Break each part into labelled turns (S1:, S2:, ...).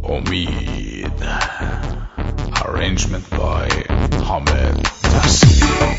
S1: امید. Arrangement by حامد تحصیلی.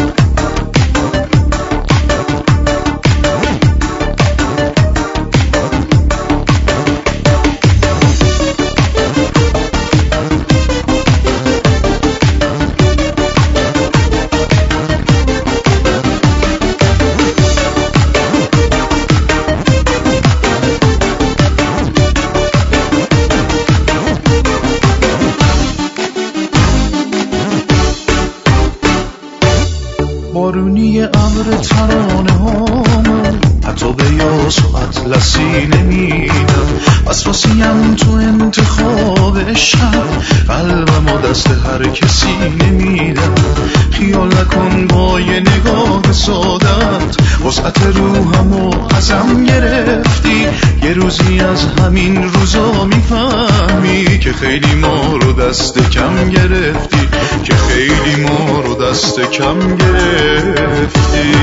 S2: بارونی امر ترانه هامون حتی به یاس و اطلسی نمیدم، وسواسیم تو انتخاب شب، قلبم و دست هر کسی نمیدم. خیال نکن با یه نگاه سادت وسعت روحم و ازم گرفتی، یه روزی از همین روزا میفهمی که خیلی ما رو دست کم گرفتی، که خیلی ما رو دست کم گرفتی.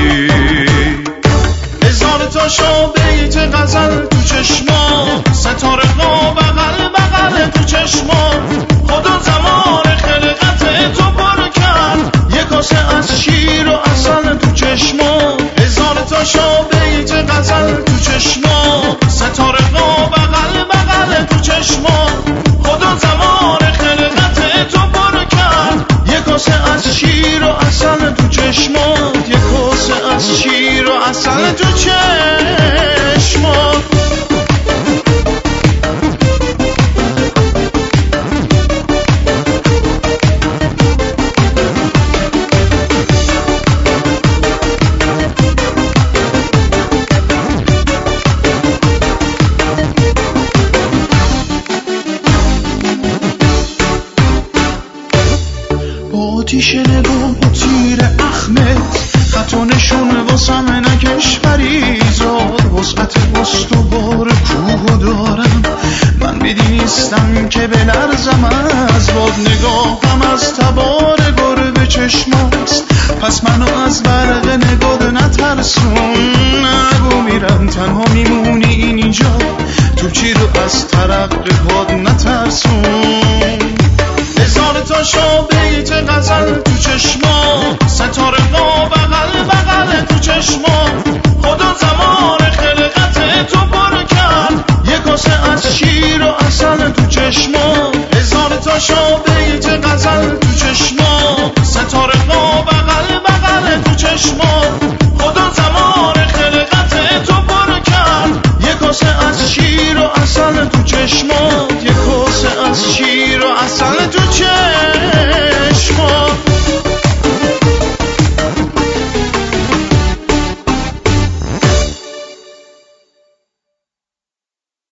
S2: هزار تا شو بیت غزل تو چشما، ستاره ها بغل بغل تو چشما، خدا زمان خلقت تو پر کرد یه کاسه از شیر و عسل تو چشما. هزار تا شو بیت غزل تو چشما، ستاره ها بغل بغل تو چشما، خدا زمان خلقت تو پر کرد یه کاسه از شیر و عسل تو چشما، یه کاسه از شیر و عسل تو چشما. آتیش نگاه و تیر احمد، خطا نشون واسم نکش فریزاد، وسعت بست و بار کوه دارم، من بیدی نیستم که بلرزم از باد، نگاهم از تبار گربه چشماست، پس منو از برق نگاه نترسون، نگو میرم تنها میمونی اینجا، تو چی رو از ترقهات نترسون. هزار تا شو بیت غزل تو چشما، ستاره ها بغل بغل تو چشما، خدا زمان خلقت تو پر کرد یه کاسه از شیر و عسل تو چشما. هزار تا شو بیت غزل تو چشما، ستاره ها بغل بغل تو چشما، خدا زمان خلقت تو پر کرد یه کاسه از شیر و عسل تو چشما، یه کاسه از شیر و عسل تو چشما.